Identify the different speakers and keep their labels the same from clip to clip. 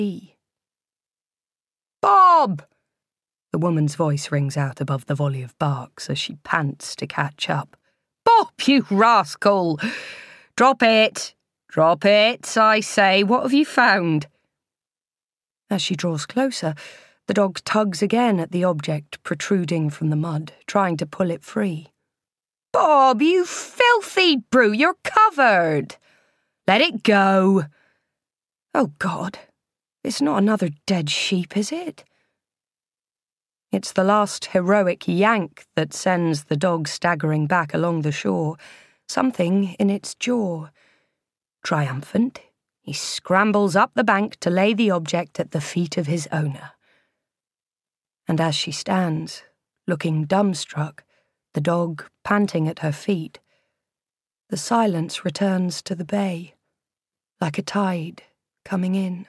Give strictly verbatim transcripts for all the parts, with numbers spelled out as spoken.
Speaker 1: Bob! The woman's voice rings out above the volley of barks as she pants to catch up. Bob, you rascal! Drop it! Drop it, I say. What have you found? As she draws closer, the dog tugs again at the object protruding from the mud, trying to pull it free. Bob, you filthy brute, you're covered! Let it go! Oh, God, it's not another dead sheep, is it? It's the last heroic yank that sends the dog staggering back along the shore, something in its jaw. Triumphant, he scrambles up the bank to lay the object at the feet of his owner. And as she stands, looking dumbstruck, the dog panting at her feet, the silence returns to the bay, like a tide coming in.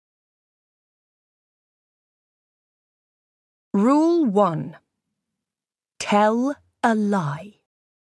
Speaker 1: Rule one. Tell a lie.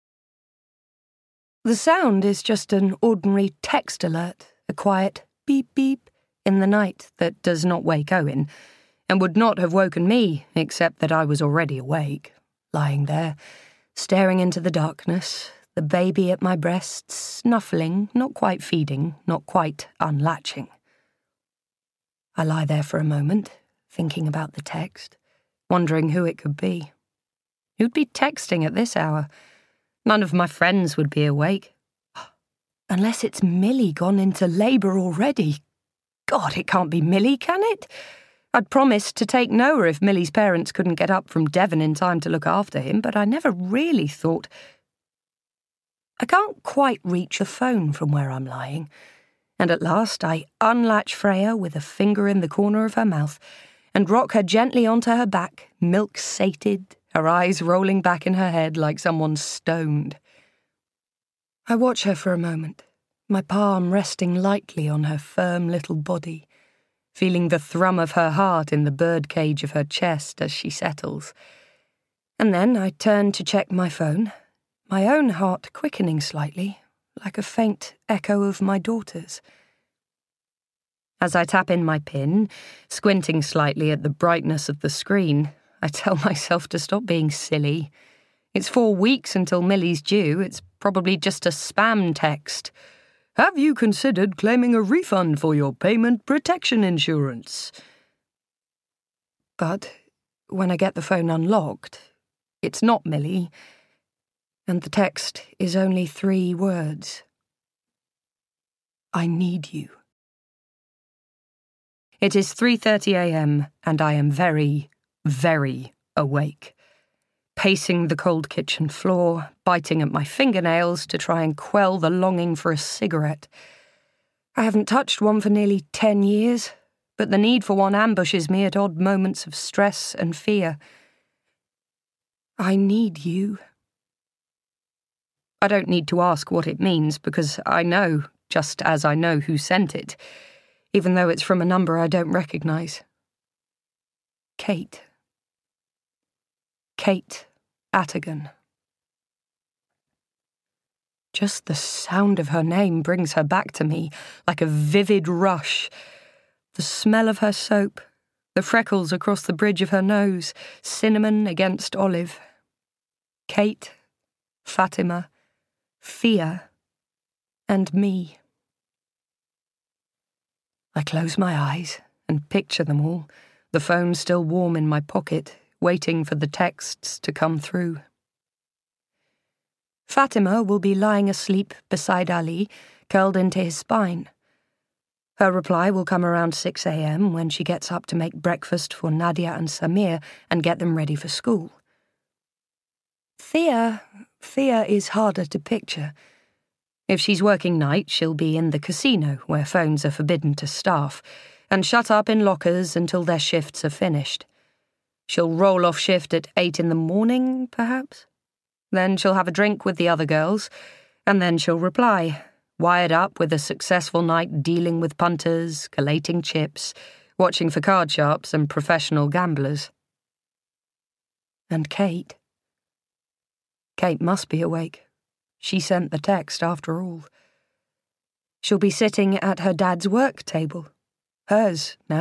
Speaker 1: The sound is just an ordinary text alert, a quiet beep beep in the night that does not wake Owen, and would not have woken me except that I was already awake, lying there, staring into the darkness, the baby at my breast, snuffling, not quite feeding, not quite unlatching. I lie there for a moment, thinking about the text, wondering who it could be. Who'd be texting at this hour? None of my friends would be awake. Unless it's Millie gone into labour already. God, it can't be Millie, can it? I'd promised to take Noah if Millie's parents couldn't get up from Devon in time to look after him, but I never really thought... I can't quite reach the phone from where I'm lying, and at last I unlatch Freya with a finger in the corner of her mouth and rock her gently onto her back, milk-sated, her eyes rolling back in her head like someone stoned. I watch her for a moment, my palm resting lightly on her firm little body, feeling the thrum of her heart in the birdcage of her chest as she settles. And then I turn to check my phone, my own heart quickening slightly, like a faint echo of my daughter's. As I tap in my PIN, squinting slightly at the brightness of the screen, I tell myself to stop being silly. It's four weeks until Millie's due. It's probably just a spam text. Have you considered claiming a refund for your payment protection insurance? But when I get the phone unlocked, it's not Millie, and the text is only three words. I need you. It is three thirty a m and I am very, very awake, pacing the cold kitchen floor, biting at my fingernails to try and quell the longing for a cigarette. I haven't touched one for nearly ten years, but the need for one ambushes me at odd moments of stress and fear. I need you. I don't need to ask what it means because I know, just as I know who sent it, even though it's from a number I don't recognise. Kate. Kate Attigan. Just the sound of her name brings her back to me like a vivid rush. The smell of her soap, the freckles across the bridge of her nose, cinnamon against olive. Kate, Fatima, Thea, and me. I close my eyes and picture them all, the phone still warm in my pocket, waiting for the texts to come through. Fatima will be lying asleep beside Ali, curled into his spine. Her reply will come around six a m when she gets up to make breakfast for Nadia and Samir and get them ready for school. Thea, Thea is harder to picture. If she's working night, she'll be in the casino, where phones are forbidden to staff, and shut up in lockers until their shifts are finished. She'll roll off shift at eight in the morning, perhaps? Then she'll have a drink with the other girls, and then she'll reply, wired up with a successful night dealing with punters, collating chips, watching for card sharps and professional gamblers. And Kate? Kate must be awake. She sent the text after all. She'll be sitting at her dad's work table. Hers now.